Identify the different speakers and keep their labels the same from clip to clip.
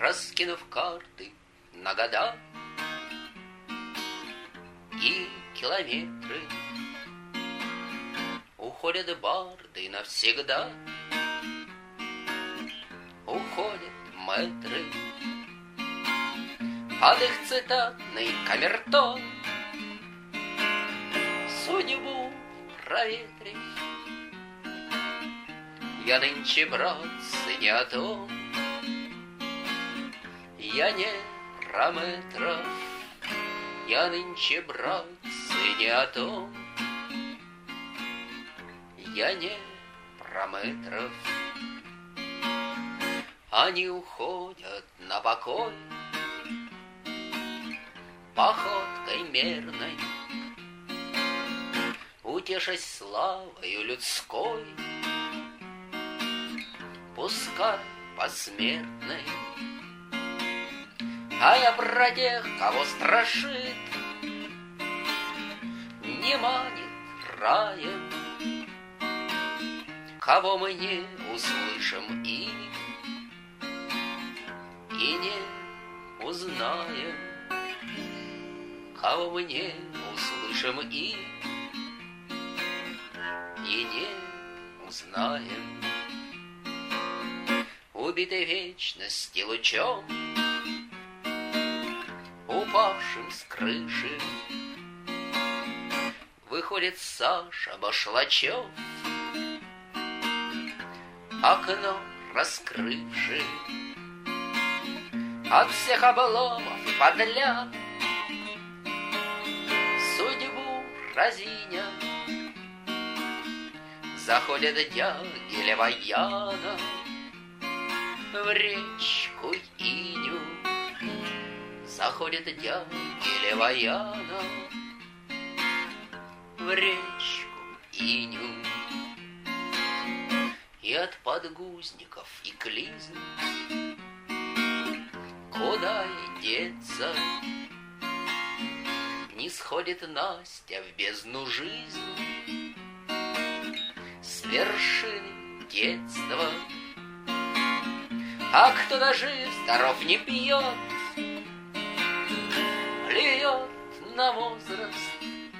Speaker 1: раскинув карты на года и километры, уходят барды навсегда, уходят мэтры под их цитатный камертон. Судьбу проветрив, я нынче, братцы, не о том. Я не про метров, я нынче, братцы, не о том. Я не про метров. Они уходят на покой походкой мерной, утешась славою людской, пускай посмертной. А я про тех, кого страшит, не манит раем, кого мы не услышим и не узнаем, кого мы не услышим и не узнаем. Убитой вечности лучом, упавшим с крыши, выходит Саша Башлачев, окно раскрывши. От всех обломов и подряд судьбу разиня заходит дягиль Ваяна в речку Иню. Заходит дягиль Ваяна в речку Иню. И от подгузников и клизм куда и деться, не сходит Настя в бездну жизни с вершины детства. А кто дожив, здоров, не пьет, плюет на возраст,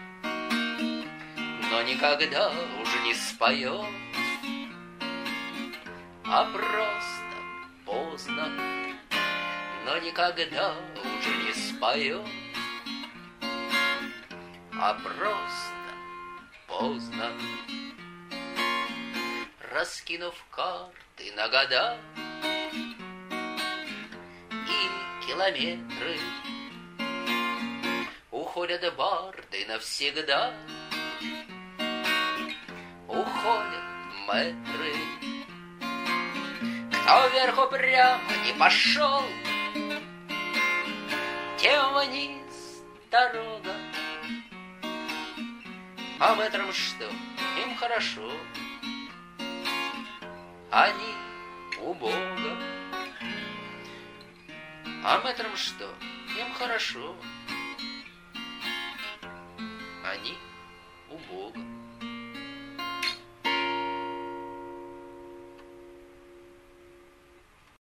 Speaker 1: но никогда уже не споет, а просто поздно, но никогда уже не споет, а просто поздно. Раскинув карты на года и километры, уходят барды навсегда, уходят мэтры. Кто вверху прямо не пошел, тем вниз дорога. А мэтрам что? Им хорошо. Они у Бога. А мэтрам что? Им хорошо. Они у Бога.